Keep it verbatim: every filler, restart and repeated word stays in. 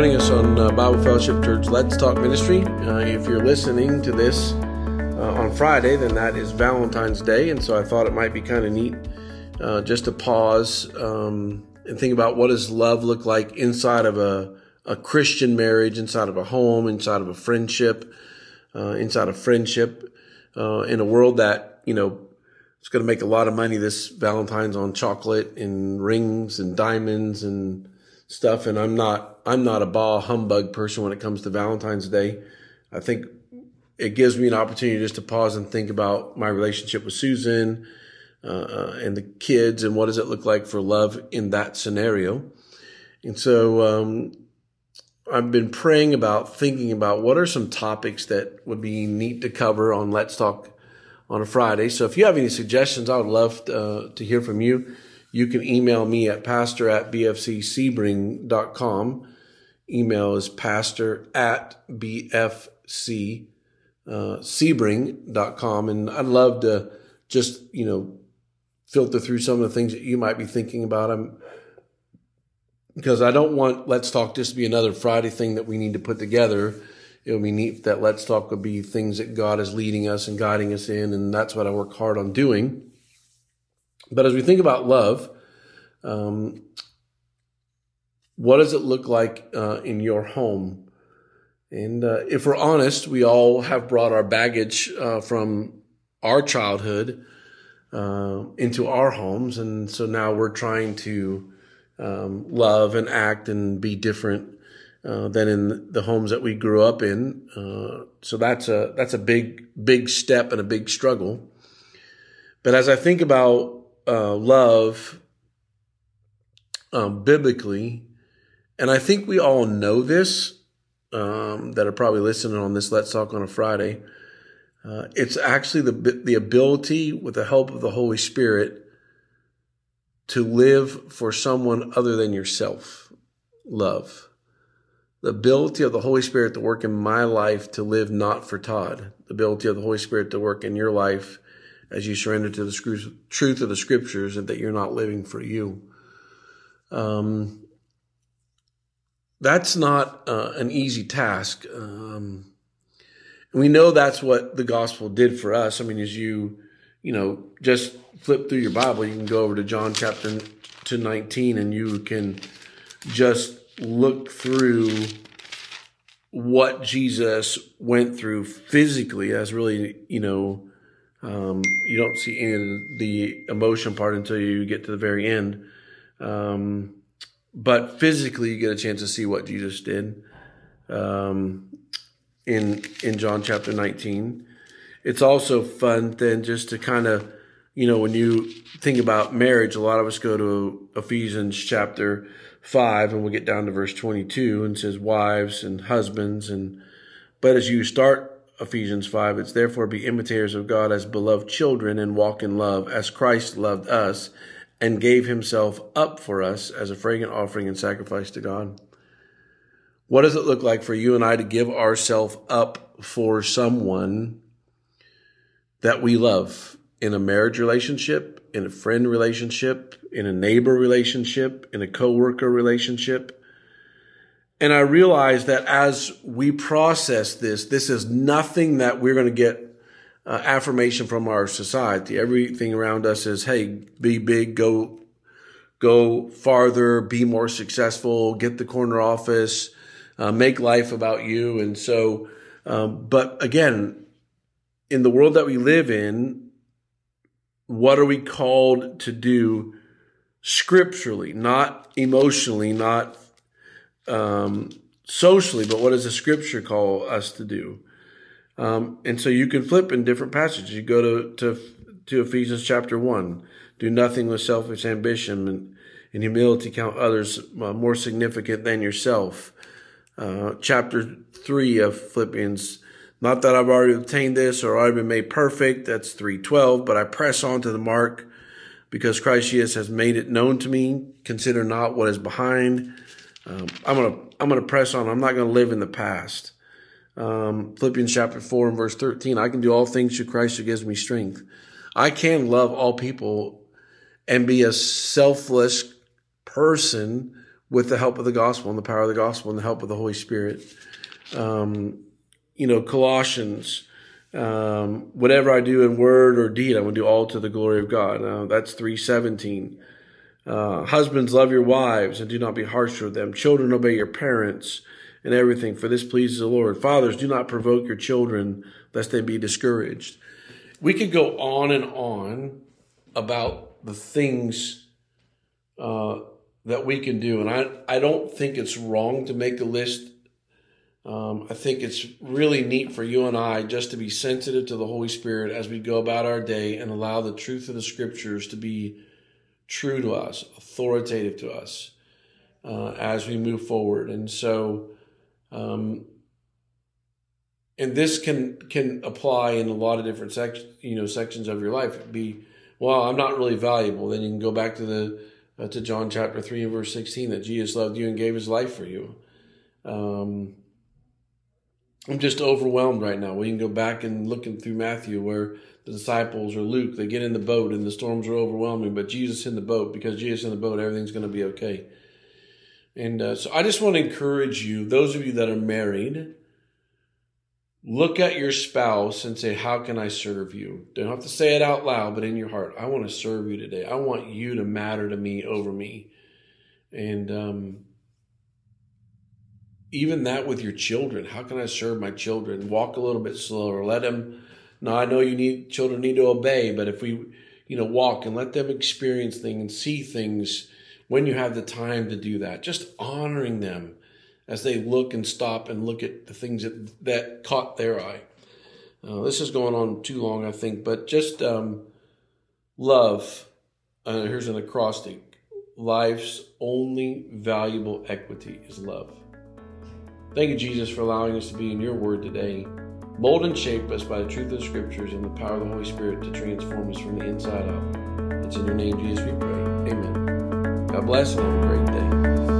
joining us on uh, Bible Fellowship Church Let's Talk Ministry. Uh, if you're listening to this uh, on Friday, then that is Valentine's Day, and so I thought it might be kind of neat uh, just to pause um, and think about what does love look like inside of a, a Christian marriage, inside of a home, inside of a friendship, uh, inside of friendship, uh, in a world that, you know, it's going to make a lot of money this Valentine's on chocolate and rings and diamonds and stuff. And I'm not, I'm not a bah humbug person when it comes to Valentine's Day. I think it gives me an opportunity just to pause and think about my relationship with Susan, uh, and the kids, and what does it look like for love in that scenario. And so, um, I've been praying about, thinking about what are some topics that would be neat to cover on Let's Talk on a Friday. So if you have any suggestions, I would love to, uh, to hear from you. You can email me at pastor at b f c sebring dot com. Email is pastor at b f c sebring dot com. And I'd love to just, you know, filter through some of the things that you might be thinking about. I'm, because I don't want Let's Talk just to be another Friday thing that we need to put together. It would be neat that Let's Talk would be things that God is leading us and guiding us in, and that's what I work hard on doing. But as we think about love, um, what does it look like uh, in your home? And uh, if we're honest, we all have brought our baggage uh, from our childhood uh, into our homes, and so now we're trying to um, love and act and be different uh, than in the homes that we grew up in. Uh, so that's a that's a big big step and a big struggle. But as I think about Uh, love um, biblically, and I think we all know this, um, that are probably listening on this Let's Talk on a Friday. Uh, it's actually the the ability, with the help of the Holy Spirit, to live for someone other than yourself. Love. The ability of the Holy Spirit to work in my life to live not for Todd. The ability of the Holy Spirit to work in your life as you surrender to the truth of the scriptures, and that you're not living for you. Um, that's not uh, an easy task. Um, we know that's what the gospel did for us. I mean, as you, you know, just flip through your Bible, you can go over to John chapter to nineteen, and you can just look through what Jesus went through physically as really, you know, Um, you don't see any of the emotion part until you get to the very end. Um, but physically, you get a chance to see what Jesus did um, in in John chapter nineteen. It's also fun then just to kind of, you know, when you think about marriage, a lot of us go to Ephesians chapter five, and we'll get down to verse twenty-two, and it says wives and husbands. And but as you start Ephesians five, it's therefore be imitators of God as beloved children, and walk in love as Christ loved us and gave himself up for us as a fragrant offering and sacrifice to God. What does it look like for you and I to give ourselves up for someone that we love, in a marriage relationship, in a friend relationship, in a neighbor relationship, in a coworker relationship? And I realize that as we process this, this is nothing that we're going to get uh, affirmation from our society. Everything around us is, hey, be big, go, go farther, be more successful, get the corner office, uh, make life about you. And so, um, but again, in the world that we live in, what are we called to do scripturally, not emotionally, not Um, socially, but what does the scripture call us to do? Um, and so you can flip in different passages. You go to, to, to Ephesians chapter one, do nothing with selfish ambition, and in humility count others uh, more significant than yourself. Uh, chapter three of Philippians, not that I've already obtained this or already been made perfect. That's three twelve, but I press on to the mark because Christ Jesus has made it known to me. Consider not what is behind. Um, I'm gonna I'm gonna press on. I'm not gonna live in the past. Um, Philippians chapter four and verse thirteen. I can do all things through Christ who gives me strength. I can love all people and be a selfless person with the help of the gospel and the power of the gospel and the help of the Holy Spirit. Um, you know, Colossians, um, whatever I do in word or deed, I'm going to do all to the glory of God. Uh, that's three seventeen. Uh, husbands, love your wives and do not be harsh with them. Children, obey your parents in everything, for this pleases the Lord. Fathers, do not provoke your children, lest they be discouraged. We could go on and on about the things uh, that we can do. And I, I don't think it's wrong to make a list. Um, I think it's really neat for you and I just to be sensitive to the Holy Spirit as we go about our day and allow the truth of the Scriptures to be true to us, authoritative to us uh, as we move forward. And so, um, and this can can apply in a lot of different sec- you know sections of your life. It'd be, well, I'm not really valuable. Then you can go back to the uh, to John chapter three and verse sixteen, that Jesus loved you and gave his life for you. Um, I'm just overwhelmed right now. We can go back and looking through Matthew where the disciples or Luke, they get in the boat and the storms are overwhelming, but Jesus in the boat, because Jesus in the boat, everything's going to be okay. And uh, so I just want to encourage you, those of you that are married, look at your spouse and say, how can I serve you? Don't have to say it out loud, but in your heart, I want to serve you today. I want you to matter to me over me. And um, even that with your children, how can I serve my children? Walk a little bit slower. Let them, now I know you need, children need to obey, but if we, you know, walk and let them experience things and see things when you have the time to do that, just honoring them as they look and stop and look at the things that, that caught their eye. Uh, this is going on too long, I think, but just um, love. Uh, here's an acrostic. Life's only valuable equity is love. Thank you, Jesus, for allowing us to be in your word today. Mold and shape us by the truth of the Scriptures and the power of the Holy Spirit to transform us from the inside out. It's in your name, Jesus, we pray. Amen. God bless and have a great day.